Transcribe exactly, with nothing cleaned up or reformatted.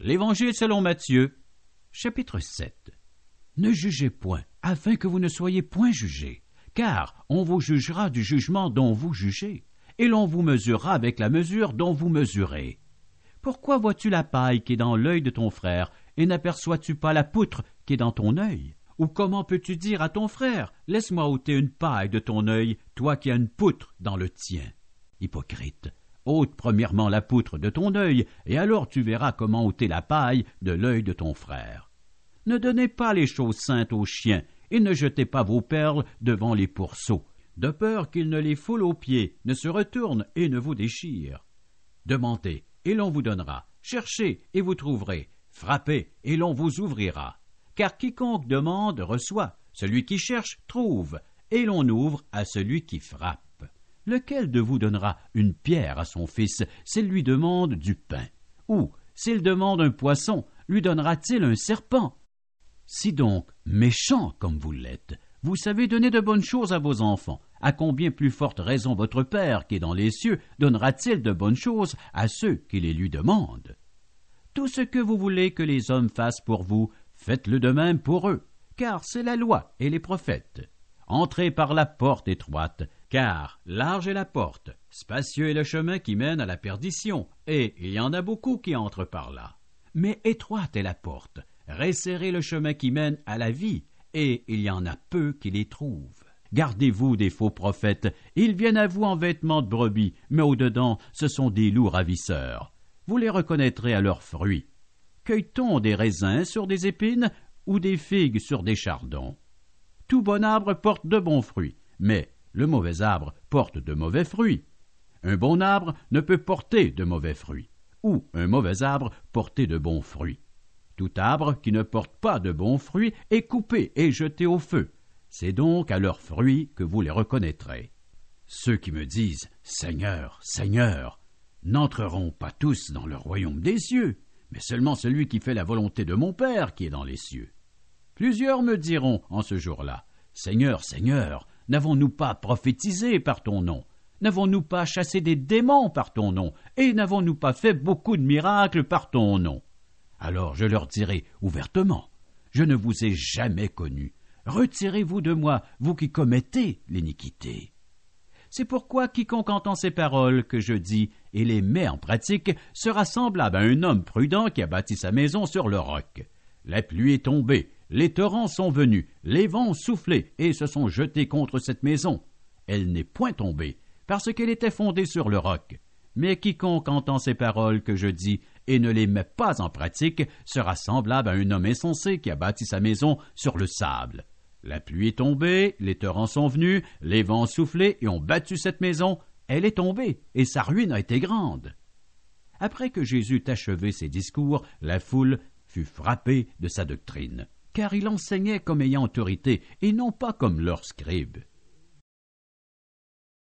L'Évangile selon Matthieu, chapitre sept. Ne jugez point, afin que vous ne soyez point jugés, car on vous jugera du jugement dont vous jugez, et l'on vous mesurera avec la mesure dont vous mesurez. Pourquoi vois-tu la paille qui est dans l'œil de ton frère, et n'aperçois-tu pas la poutre qui est dans ton œil? Ou comment peux-tu dire à ton frère, laisse-moi ôter une paille de ton œil, toi qui as une poutre dans le tien? Hypocrite, ôte premièrement la poutre de ton œil, et alors tu verras comment ôter la paille de l'œil de ton frère. Ne donnez pas les choses saintes aux chiens, et ne jetez pas vos perles devant les pourceaux, de peur qu'ils ne les foulent aux pieds, ne se retournent et ne vous déchirent. Demandez, et l'on vous donnera. Cherchez, et vous trouverez. Frappez, et l'on vous ouvrira. Car quiconque demande reçoit, celui qui cherche trouve, et l'on ouvre à celui qui frappe. Lequel de vous donnera une pierre à son fils s'il lui demande du pain? Ou, s'il demande un poisson, lui donnera-t-il un serpent? Si donc, méchants comme vous l'êtes, vous savez donner de bonnes choses à vos enfants, à combien plus forte raison votre Père qui est dans les cieux donnera-t-il de bonnes choses à ceux qui les lui demandent? Tout ce que vous voulez que les hommes fassent pour vous, faites-le de même pour eux, car c'est la loi et les prophètes. Entrez par la porte étroite, car large est la porte, spacieux est le chemin qui mène à la perdition, et il y en a beaucoup qui entrent par là. Mais étroite est la porte, resserrez le chemin qui mène à la vie, et il y en a peu qui les trouvent. Gardez-vous des faux prophètes, ils viennent à vous en vêtements de brebis, mais au-dedans, ce sont des loups ravisseurs. Vous les reconnaîtrez à leurs fruits. Cueille-t-on des raisins sur des épines, ou des figues sur des chardons? Tout bon arbre porte de bons fruits, mais le mauvais arbre porte de mauvais fruits. Un bon arbre ne peut porter de mauvais fruits, ou un mauvais arbre porter de bons fruits. Tout arbre qui ne porte pas de bons fruits est coupé et jeté au feu. C'est donc à leurs fruits que vous les reconnaîtrez. Ceux qui me disent « Seigneur, Seigneur », n'entreront pas tous dans le royaume des cieux, mais seulement celui qui fait la volonté de mon Père qui est dans les cieux. Plusieurs me diront en ce jour-là, « Seigneur, Seigneur, n'avons-nous pas prophétisé par ton nom? N'avons-nous pas chassé des démons par ton nom? Et n'avons-nous pas fait beaucoup de miracles par ton nom? » Alors je leur dirai ouvertement, « Je ne vous ai jamais connus. Retirez-vous de moi, vous qui commettez l'iniquité. » C'est pourquoi quiconque entend ces paroles que je dis et les met en pratique sera semblable à un homme prudent qui a bâti sa maison sur le roc. La pluie est tombée, les torrents sont venus, les vents ont soufflé et se sont jetés contre cette maison. Elle n'est point tombée, parce qu'elle était fondée sur le roc. Mais quiconque entend ces paroles que je dis et ne les met pas en pratique sera semblable à un homme insensé qui a bâti sa maison sur le sable. La pluie est tombée, les torrents sont venus, les vents ont soufflé et ont battu cette maison. Elle est tombée, et sa ruine a été grande. Après que Jésus eut achevé ses discours, la foule fut frappée de sa doctrine, car il enseignait comme ayant autorité, et non pas comme leurs scribes.